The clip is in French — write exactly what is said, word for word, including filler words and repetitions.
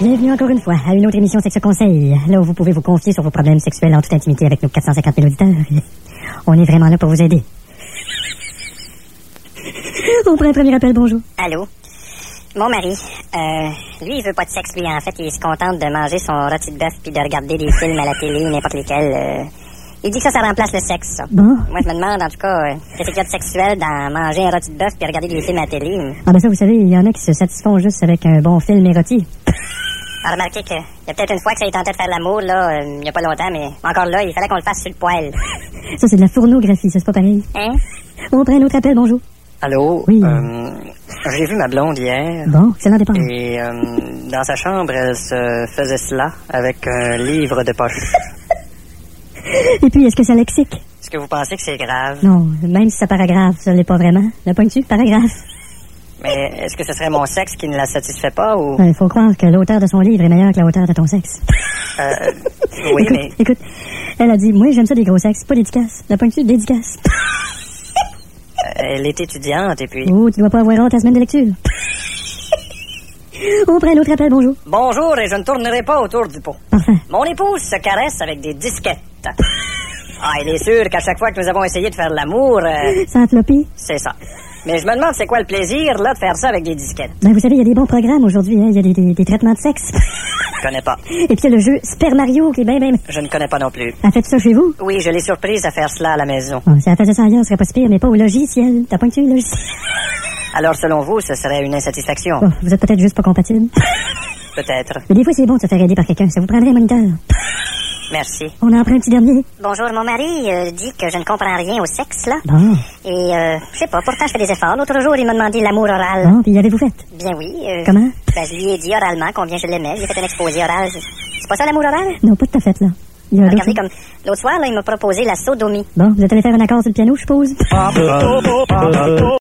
Bienvenue encore une fois à une autre émission Sexe Conseil, là où vous pouvez vous confier sur vos problèmes sexuels en toute intimité avec nos quatre cent cinquante mille auditeurs. On est vraiment là pour vous aider. On prend un premier appel, bonjour. Allô? Mon mari, euh, lui, il veut pas de sexe, lui, en fait. Il se contente de manger son rôti de bœuf puis de regarder des films à la télé, n'importe lesquels. Euh, il dit que ça, ça remplace le sexe, ça. Bon. Moi, je me demande, en tout cas, euh, qu'est-ce qu'il y a de sexuel dans manger un rôti de bœuf puis regarder des films à la télé? Ah ben ça, vous savez, il y en a qui se satisfont juste avec un bon film érotique. Alors, remarquez qu'il y a peut-être une fois que ça lui tentait de faire l'amour, là, euh, il y a pas longtemps, mais encore là, il fallait qu'on le fasse sur le poêle. Ça, c'est de la fournographie, ça, c'est pas pareil. Hein? On prend un autre appel, bonjour. Allô? Oui. Euh, j'ai vu ma blonde hier. Bon, excellent départ. Et euh, dans sa chambre, elle se faisait cela avec un livre de poche. Et puis, est-ce que ça lexique? Est-ce que vous pensez que c'est grave? Non, même si ça paragraphe, ça l'est pas vraiment. Le point-tu, paragraphe. Mais est-ce que ce serait mon sexe qui ne la satisfait pas ou... Il faut croire que l'auteur de son livre est meilleur que l'auteur de ton sexe. Euh, oui, écoute, mais... Écoute, elle a dit, moi, j'aime ça des gros sexes, pas dédicace. Le point-tu, dédicace. Elle est étudiante et puis... Oh, tu dois pas avoir honte ta semaine de lecture. On prend un autre appel, bonjour. Bonjour, et je ne tournerai pas autour du pot. Parfait. Mon épouse se caresse avec des disquettes. Ah, il est sûr qu'à chaque fois que nous avons essayé de faire l'amour... Euh, Ça a floppé. c'est ça. Mais je me demande c'est quoi le plaisir, là, de faire ça avec des disquettes. Ben, vous savez, il y a des bons programmes aujourd'hui, hein. Il y a des, des, des traitements de sexe. Je connais pas. Et puis, il y a le jeu Super Mario qui est bien, bien... Je ne connais pas non plus. Elle fait ça chez vous? Oui, je l'ai surprise à faire cela à la maison. Bon, si elle faisait ça ailleurs, ce serait pas si pire, mais pas au logiciel. T'as pointu, le logiciel? Alors, selon vous, ce serait une insatisfaction? Bon, vous êtes peut-être juste pas compatible. Peut-être. Mais des fois, c'est bon de se faire aider par quelqu'un. Ça vous prendrait un moniteur. Merci. On en prend un petit dernier. Bonjour, mon mari euh, dit que je ne comprends rien au sexe, là. Bon. Et, euh, je sais pas, pourtant je fais des efforts. L'autre jour, il m'a demandé l'amour oral. Bon, puis y avez-vous fait? Bien oui. Euh, Comment? Ben, je lui ai dit oralement combien je l'aimais. J'ai fait un exposé oral. C'est pas ça l'amour oral? Non, pas tout à fait, là. Il y a Regardez, d'autres- comme l'autre soir, là, il m'a proposé la sodomie. Bon, vous êtes allé faire un accord sur le piano, je suppose?